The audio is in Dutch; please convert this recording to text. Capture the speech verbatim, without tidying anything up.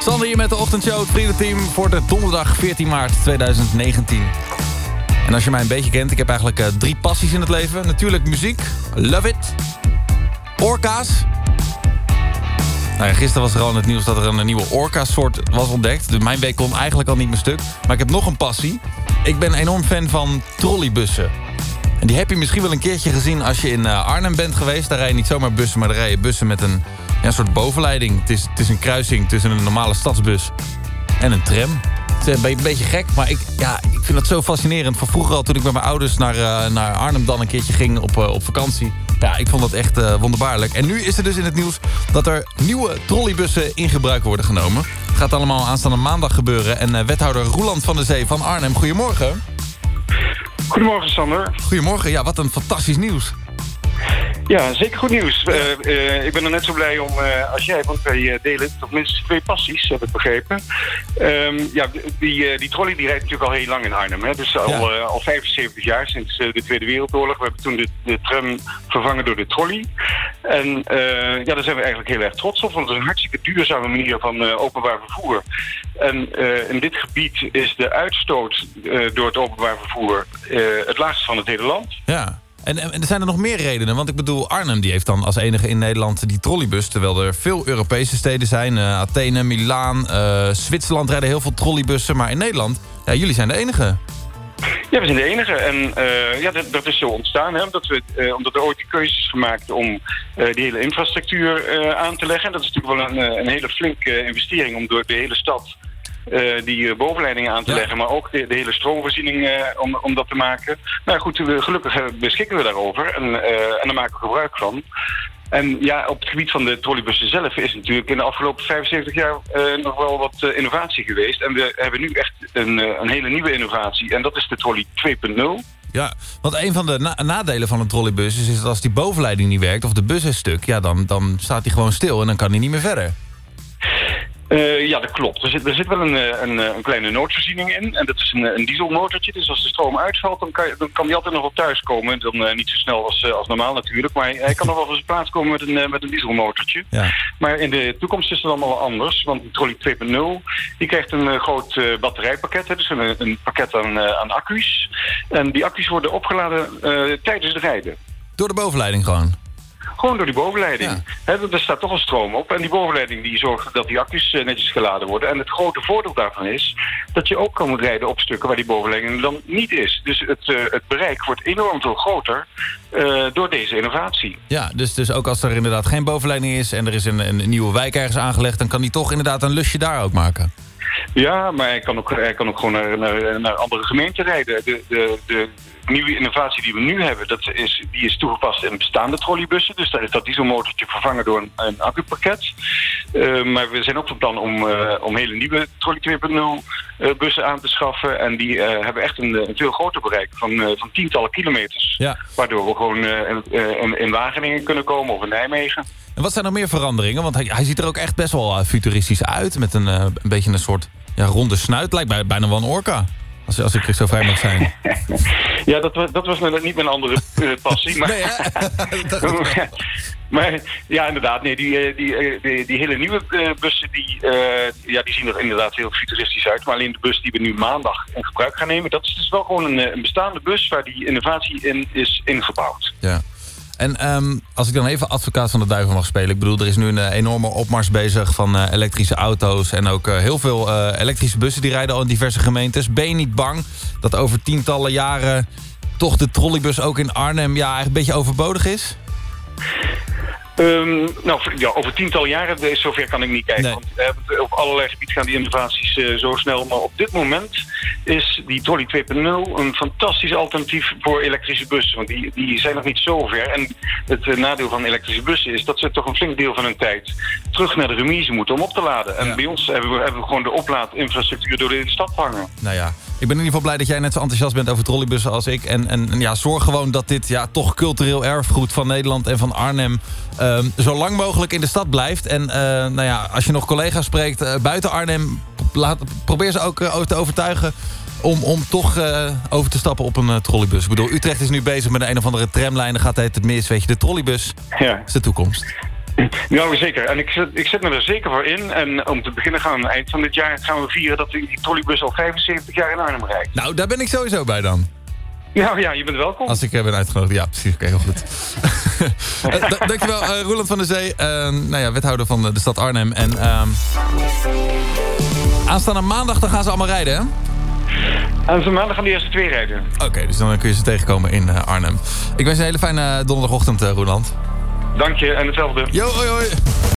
Sander hier met de ochtendshow, het Vriendenteam voor de donderdag veertien maart tweeduizend negentien. En als je mij een beetje kent, ik heb eigenlijk uh, drie passies in het leven. Natuurlijk muziek, love it, orka's. Nou ja, gisteren was er al in het nieuws dat er een nieuwe orka-soort was ontdekt. Dus mijn week kon eigenlijk al niet meer stuk. Maar ik heb nog een passie. Ik ben enorm fan van trolleybussen. En die heb je misschien wel een keertje gezien als je in uh, Arnhem bent geweest. Daar rijden niet zomaar bussen, maar daar rijden bussen met een, ja, een soort bovenleiding. Het is, het is een kruising tussen een normale stadsbus en een tram. Het is een beetje gek, maar ik, ja, ik vind dat zo fascinerend. Van vroeger al, toen ik met mijn ouders naar, uh, naar Arnhem dan een keertje ging op, uh, op vakantie. Ja, ik vond dat echt uh, wonderbaarlijk. En nu is er dus in het nieuws dat er nieuwe trolleybussen in gebruik worden genomen. Het gaat allemaal aanstaande maandag gebeuren. En uh, wethouder Roeland van der Zee van Arnhem, goedemorgen. Goedemorgen, Sander. Goedemorgen, ja, wat een fantastisch nieuws. Ja, zeker goed nieuws. Uh, uh, ik ben er net zo blij om uh, als jij, want wij uh, delen toch minstens twee passies, heb ik begrepen. Um, ja, die, uh, die trolley die rijdt natuurlijk al heel lang in Arnhem. Hè? Dus al, ja. uh, al vijfenzeventig jaar, sinds uh, de Tweede Wereldoorlog. We hebben toen de, de tram vervangen door de trolley. En uh, ja, daar zijn we eigenlijk heel erg trots op, want het is een hartstikke duurzame manier van uh, openbaar vervoer. En uh, in dit gebied is de uitstoot uh, door het openbaar vervoer uh, het laagste van het hele land. Ja. En, en er zijn er nog meer redenen, want ik bedoel, Arnhem die heeft dan als enige in Nederland die trolleybus, terwijl er veel Europese steden zijn, uh, Athene, Milaan, uh, Zwitserland rijden heel veel trolleybussen, maar in Nederland, ja, jullie zijn de enige. Ja, we zijn de enige. En uh, ja, dat, dat is zo ontstaan, hè, omdat, we, uh, omdat er ooit de keuze is gemaakt om uh, die hele infrastructuur uh, aan te leggen. Dat is natuurlijk wel een, een hele flinke uh, investering om door de hele stad Uh, die uh, bovenleidingen aan te ja. leggen, maar ook de, de hele stroomvoorziening uh, om, om dat te maken. Nou goed, we, gelukkig uh, beschikken we daarover en, uh, en daar maken we gebruik van. En ja, op het gebied van de trolleybussen zelf is natuurlijk in de afgelopen vijfenzeventig jaar uh, nog wel wat uh, innovatie geweest. En we hebben nu echt een, uh, een hele nieuwe innovatie en dat is de trolley twee punt nul. Ja, want een van de na- nadelen van een trolleybus is, is dat als die bovenleiding niet werkt of de bus is stuk, ja, dan, dan staat hij gewoon stil en dan kan hij niet meer verder. Uh, ja, dat klopt. Er zit, er zit wel een, een, een kleine noodvoorziening in. En dat is een, een dieselmotortje. Dus als de stroom uitvalt, dan kan, dan kan die altijd nog op thuis komen. Dan uh, niet zo snel als, uh, als normaal natuurlijk. Maar hij, hij kan nog wel van zijn plaats komen met een, uh, met een dieselmotortje. Ja. Maar in de toekomst is het allemaal anders. Want de trolley twee punt nul die krijgt een uh, groot uh, batterijpakket. Hè, dus een, een pakket aan, uh, aan accu's. En die accu's worden opgeladen uh, tijdens het rijden. Door de bovenleiding gewoon? Gewoon door die bovenleiding. Ja. He, er staat toch een stroom op. En die bovenleiding die zorgt dat die accu's netjes geladen worden. En het grote voordeel daarvan is dat je ook kan rijden op stukken waar die bovenleiding dan niet is. Dus het, uh, het bereik wordt enorm veel groter uh, door deze innovatie. Ja, dus, dus ook als er inderdaad geen bovenleiding is en er is een, een nieuwe wijk ergens aangelegd, dan kan die toch inderdaad een lusje daar ook maken. Ja, maar hij kan ook, hij kan ook gewoon naar, naar, naar andere gemeenten rijden. De, de, de nieuwe innovatie die we nu hebben, dat is, die is toegepast in bestaande trolleybussen. Dus daar is dat dieselmotortje vervangen door een, een accupakket. Uh, maar we zijn ook van plan om, uh, om hele nieuwe trolley twee punt nul uh, bussen aan te schaffen. En die uh, hebben echt een, een veel groter bereik van, uh, van tientallen kilometers. Ja. Waardoor we gewoon uh, in, in Wageningen kunnen komen of in Nijmegen. En wat zijn er meer veranderingen? Want hij, hij ziet er ook echt best wel uh, futuristisch uit. Met een, uh, een beetje een soort ja, ronde snuit. Lijkt bij, bijna wel een orka. Als, als ik zo vrij mag zijn. Ja, dat was, dat was niet mijn andere uh, passie. Maar, nee, hè? Maar ja, inderdaad. Nee, die, die, die, die hele nieuwe uh, bussen die, uh, ja, die zien er inderdaad heel futuristisch uit. Maar alleen de bus die we nu maandag in gebruik gaan nemen, dat is dus wel gewoon een, een bestaande bus waar die innovatie in is ingebouwd. Ja. En um, als ik dan even advocaat van de duivel mag spelen. Ik bedoel, er is nu een uh, enorme opmars bezig van uh, elektrische auto's. En ook uh, heel veel uh, elektrische bussen die rijden al in diverse gemeentes. Ben je niet bang dat over tientallen jaren toch de trolleybus ook in Arnhem ja, eigenlijk een beetje overbodig is? Um, nou, ja, over tientallen jaren, zover kan ik niet kijken. Nee. Want uh, op allerlei gebieden gaan die innovaties uh, zo snel. Maar op dit moment is die trolley twee punt nul een fantastisch alternatief voor elektrische bussen. Want die, die zijn nog niet zo ver. En het uh, nadeel van elektrische bussen is dat ze toch een flink deel van hun tijd terug naar de remise moeten om op te laden. En ja. bij ons hebben we, hebben we gewoon de oplaadinfrastructuur door de stad hangen. Nou ja, ik ben in ieder geval blij dat jij net zo enthousiast bent over trolleybussen als ik. En, en, en ja, zorg gewoon dat dit ja, toch cultureel erfgoed van Nederland en van Arnhem Um, zo lang mogelijk in de stad blijft. En uh, nou ja, als je nog collega's spreekt uh, buiten Arnhem, laat, probeer ze ook uh, te overtuigen om, om toch uh, over te stappen op een uh, trolleybus. Ik bedoel, Utrecht is nu bezig met een, een of andere tramlijn. Dan gaat het mis, weet je. De trolleybus ja. is de toekomst. Nou, zeker. En ik zet, ik zet me er zeker voor in. En om te beginnen gaan we aan het eind van dit jaar gaan we vieren dat die trolleybus al vijfenzeventig jaar in Arnhem rijdt. Nou, daar ben ik sowieso bij dan. Nou ja, je bent welkom. Als ik uh, ben uitgenodigd. Ja, precies. Oké, okay, heel goed. uh, d- dankjewel, uh, Roeland van der Zee. Uh, nou ja, wethouder van de, de stad Arnhem. En uh, aanstaande maandag dan gaan ze allemaal rijden, hè? Aanstaande maandag gaan de eerste twee rijden. Oké, okay, dus dan kun je ze tegenkomen in uh, Arnhem. Ik wens je een hele fijne donderdagochtend, uh, Roeland. Dank je en hetzelfde. Yo, hoi, hoi.